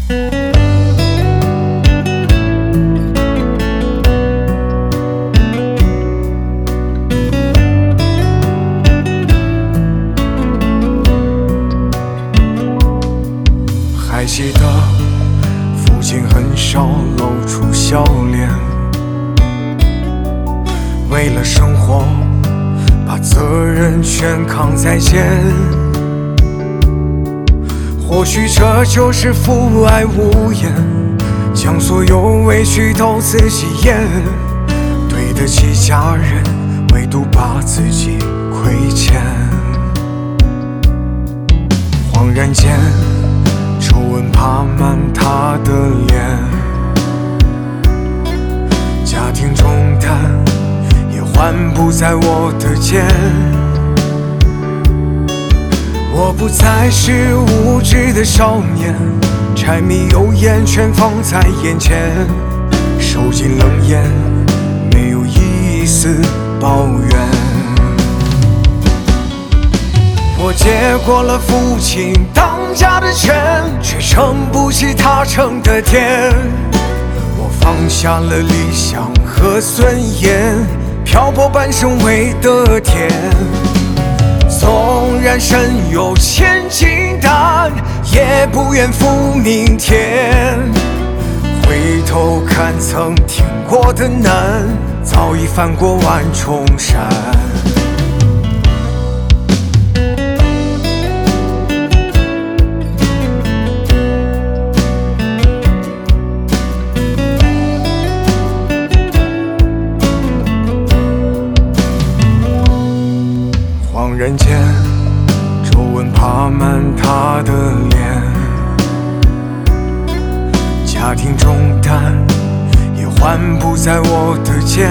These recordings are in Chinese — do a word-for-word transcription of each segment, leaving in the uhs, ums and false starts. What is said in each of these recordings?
还记得父亲很少露出笑脸，为了生活把责任全扛在肩。或许这就是父爱无言，将所有委屈都自己咽，对得起家人，唯独把自己亏欠。恍然间皱纹爬满他的脸，家庭重担也还不在我的肩。我不再是无知的少年，柴米油盐全放在眼前，受尽冷眼，没有一丝抱怨。我接过了父亲当家的权，却撑不起他撑的天。我放下了理想和尊严，漂泊半生为得天。纵然身有千斤担，也不愿负明天。回头看曾挺过的难，早已翻过万重山。恍然间皱纹爬满他的脸，家庭重担也还不在我的肩。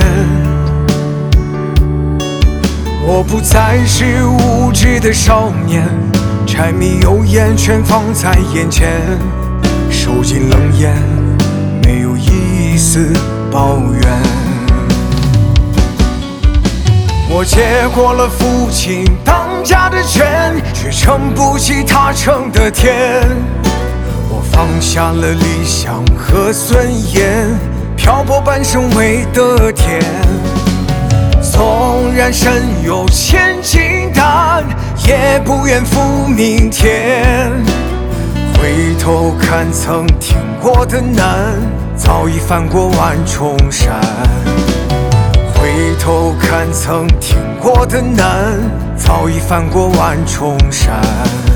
我不再是无知的少年，柴米油盐全放在眼前，受尽冷眼，没有一丝抱怨。我接过了父亲当家的权，却撑不起他撑的天。我放下了理想和尊严，漂泊半生为得天。纵然身有千斤担，也不愿负明天。回头看曾挺过的难，早已翻过万重山。回头看曾挺过的难，早已翻过万重山。